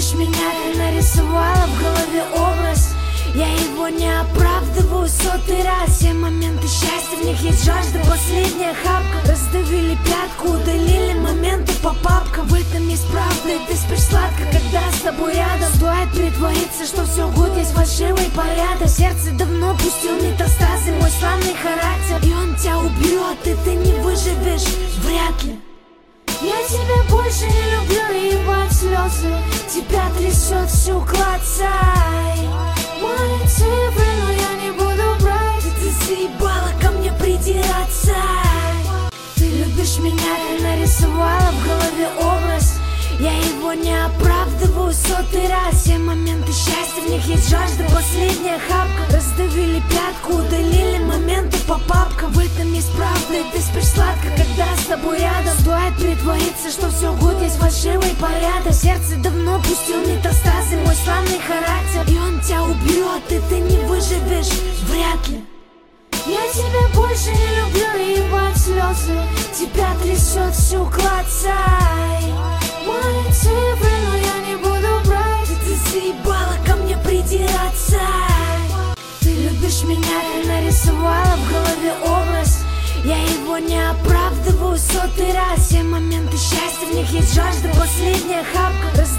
любишь меня, ты нарисовала в голове образ. Я его не оправдываю сотый раз. Все моменты счастья, в них есть жажда, последняя хапка. Раздавили пятку, удалили моменты по папкам. В этом есть правда, и ты спишь сладко, когда с тобой рядом. Стоит притвориться, что все гуд, есть фальшивый порядок. Сердце давно пустил метастазы, мой славный характер. И он тебя убьет, и ты не выживешь, вряд ли. Я тебя больше не люблю, ебать слезы. Тебя трясет всю клацай. Мои цифры, но я не буду брать. И ты заебала ко мне придираться. Ты любишь меня, ты нарисовала в голове образ. Я его не оправдываю сотый раз. Все моменты счастья, в них есть жажда, последняя хапка. Раздавили пятку, удалили моменты по папкам. В этом есть правда, и ты спишь сладко, когда с тобой рядом. Стоит притвориться, что все гуд, есть фальшивый порядок. Сердце давно пустил метастазы, мой славный характер. И он тебя убьет, и ты не выживешь, вряд ли. Я тебя больше не люблю, ебать слезы. Тебя трясет всю клацай. Мои цифры, но я не буду брать. И ты заебала ко мне придираться. Ты любишь меня, ты нарисовала в голове образ. Я его не оправдываю сотый раз. Все моменты счастья, в них есть жажда, последняя хапка.